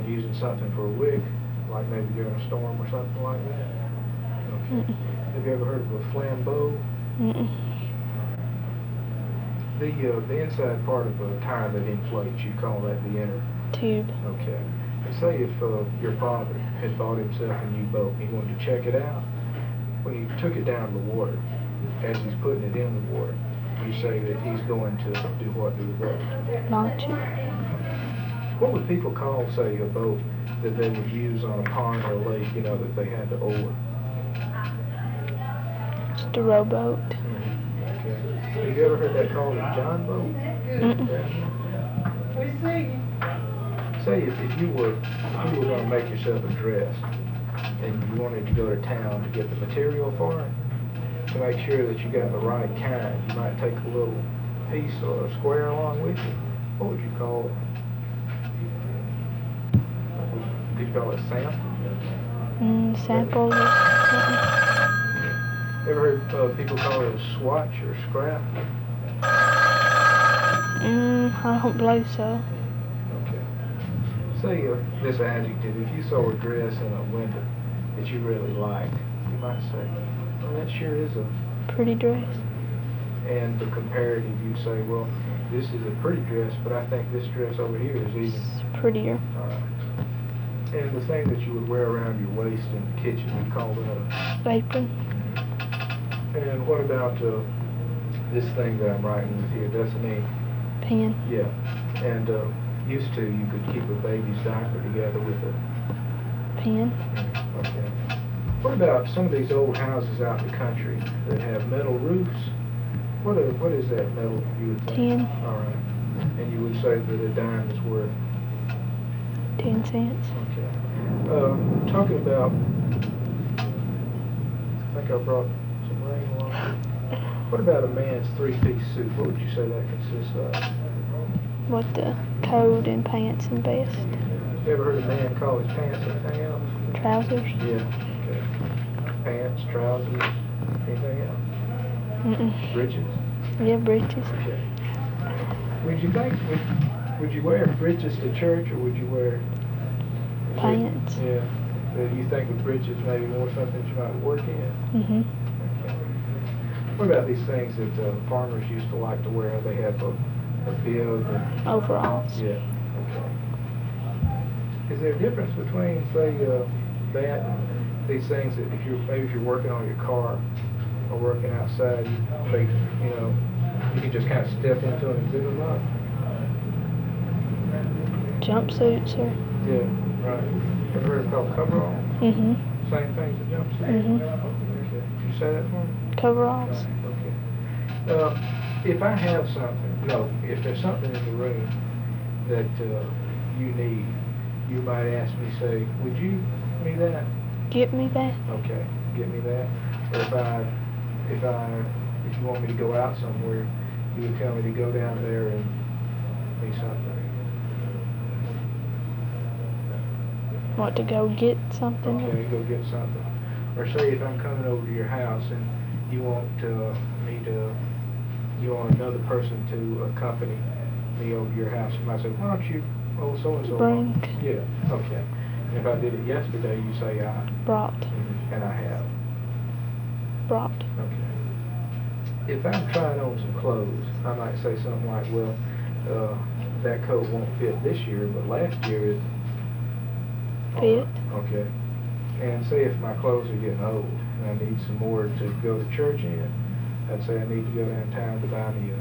using something for a wick, like maybe during a storm or something like that? Okay. Have you ever heard of a flambeau? The inside part of a tire that inflates, you call that the inner tube. Okay. And say if your father had bought himself a new boat and he wanted to check it out, when he took it down to the water, as he's putting it in the water, you say that he's going to do what to the boat? Launch it. What would people call, say, a boat that they would use on a pond or a lake, that they had to oar? Just a rowboat. Okay. Have you ever heard that called a John boat? Say if you were going to make yourself a dress and you wanted to go to town to get the material for it, to make sure that you got the right kind, you might take a little piece or a square along with you. What would you call it? Did you call it sample? Sample or something. Ever heard people call it a swatch or scrap? I don't believe so. Okay. Say this adjective, if you saw a dress in a window that you really liked, you might say, well, that sure is a pretty dress. And the comparative, you'd say, well, this is a pretty dress, but I think this dress over here is even prettier. All right. And the thing that you would wear around your waist in the kitchen, we call that a apron. And what about this thing that I'm writing with here, Destiny? Pen. Yeah. And used to, you could keep a baby's diaper together with a pen. Okay. What about some of these old houses out in the country that have metal roofs? What is that metal, you would think? Tin. All right. And you would say that a dime is worth? 10 cents. Okay. Talking about, I think I brought some rain along. What about a man's three-piece suit? What would you say that consists of? What, the coat and pants and vest? You ever heard a man call his pants anything else? Trousers? Yeah. Okay. Pants, trousers, anything else? Breeches? Yeah, breeches. Okay. Would you think, would you wear breeches to church, or would you wear pants? Yeah. Do you think of breeches maybe more something that you might work in? Okay. What about these things that farmers used to like to wear? They have a bib and overalls. Yeah. Okay. Is there a difference between, say, that and these things that if you're working on your car or working outside, you can just kind of step into them and zip them up? Jumpsuits or? Yeah, right. Ever heard it called coveralls? Same thing as a jumpsuit? Okay. Can you say that for me? Coveralls. Okay. If I have something, if there's something in the room that you need, you might ask me, say, would you get me that? Get me that? Okay, get me that. Or if you want me to go out somewhere, you would tell me to go down there and do something. What, to go get something? Okay, go get something. Or say if I'm coming over to your house and you want you want another person to accompany me over to your house, you might say, why don't you, so-and-so. Bring. Yeah, okay. And if I did it yesterday, you say I. Brought. And I have. Brought. Okay. If I'm trying on some clothes, I might say something like, well, that coat won't fit this year, but last year it fit. Okay. And say if my clothes are getting old and I need some more to go to church in, I'd say I need to go downtown to buy me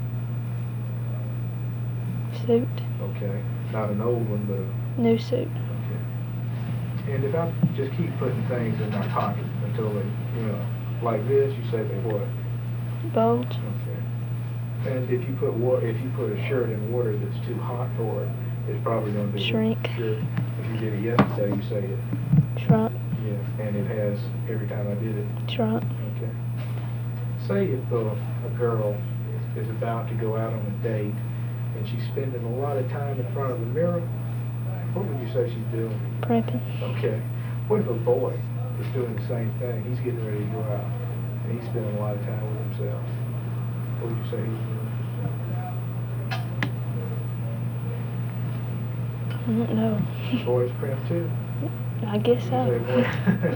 a suit. Okay. Not an old one, but a new suit. Okay. And if I just keep putting things in my pocket until they, like this, you say they what? Bulge. Okay. And if you put a shirt in water that's too hot for it, it's probably going to be shrink. Sure. If you did it yesterday, you say it shrunk. Yeah, and it has every time I did it. Shrunk. Okay. Say if a girl is about to go out on a date and she's spending a lot of time in front of the mirror, what would you say she's doing? Prepping. Okay. What if a boy is doing the same thing? He's getting ready to go out and he's spending a lot of time with himself. What would you say he's doing? don't know. Boys prim too? I guess You so. say boys.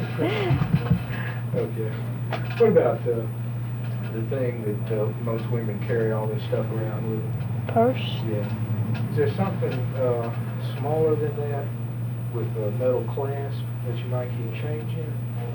Okay. What about the thing that most women carry all this stuff around with them? Purse? Yeah. Is there something smaller than that with a metal clasp that you might keep change in?